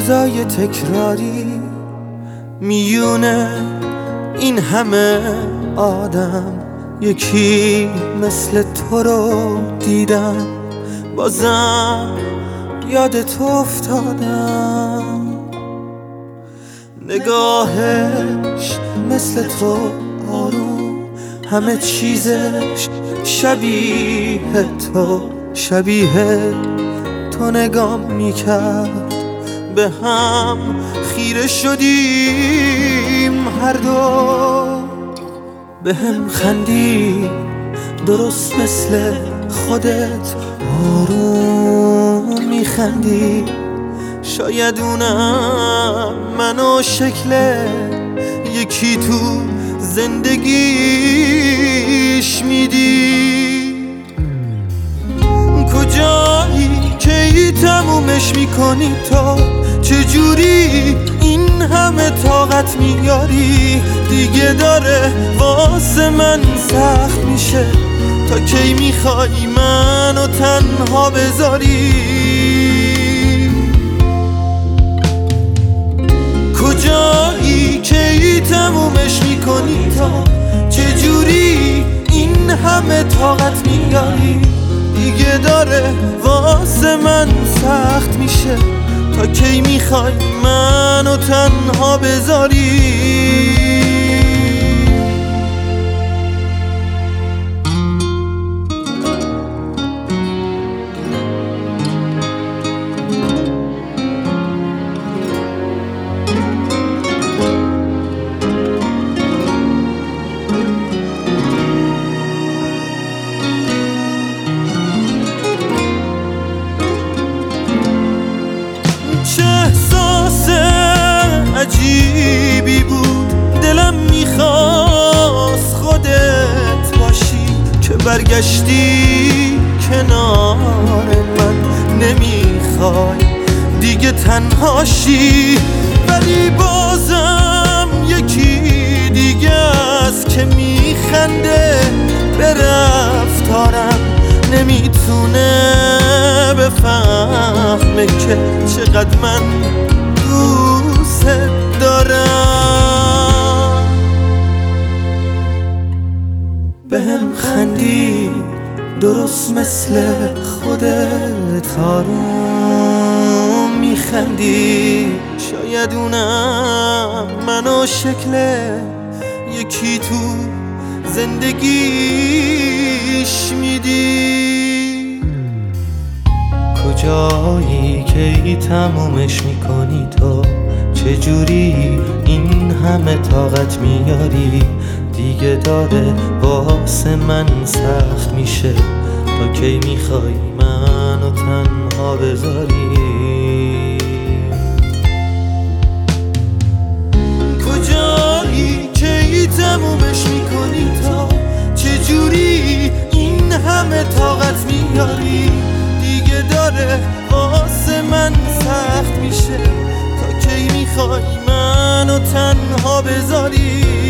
روزای تکراری میونه این همه آدم، یکی مثل تو رو دیدم، بازم یاد تو افتادم. نگاهش مثل تو آروم، همه چیزش شبیه تو، شبیه تو نگاه میکرد، به هم خیره شدیم هر دو، به هم خندی درست مثل خودت، آروم میخندی. شاید اونم منو شکل یکی تو زندگیش میدی. کجایی که ای تمومش میکنی تو؟ چجوری این همه طاقت میاری؟ دیگه داره واسه من سخت میشه، تا کی میخوای منو تنها بذاری؟ کجایی که ای تمومش میکنی تو؟ چجوری این همه طاقت میاری؟ دیگه داره واسه من سخت میشه، تا کی میخوای منو تنها بذاری؟ چه احساس عجیبی بود، دلم میخواست خودت باشی، که برگشتی کنار من، نمیخوای دیگه تنهاشی. ولی بازم یکی دیگه است که میخنده به رفتارم، نمیتونه بفهمه که چقدر من دوست دارم. به هم خندی درست مثل خودت، آروم میخندی. شاید اونم منو شکل یکی تو زندگیش میدی. کجایی که ای تمومش میکنی تو؟ چجوری این همه طاقت میاری؟ دیگه داره واسه من سخت میشه، تا کی میخوای منو تنها بذاری؟ کجایی که ای تمومش میکنی تو؟ چجوری این همه طاقت میاری؟ دیگه داره واسه من سخت میشه، تا کی میخوای منو تنها بذاری؟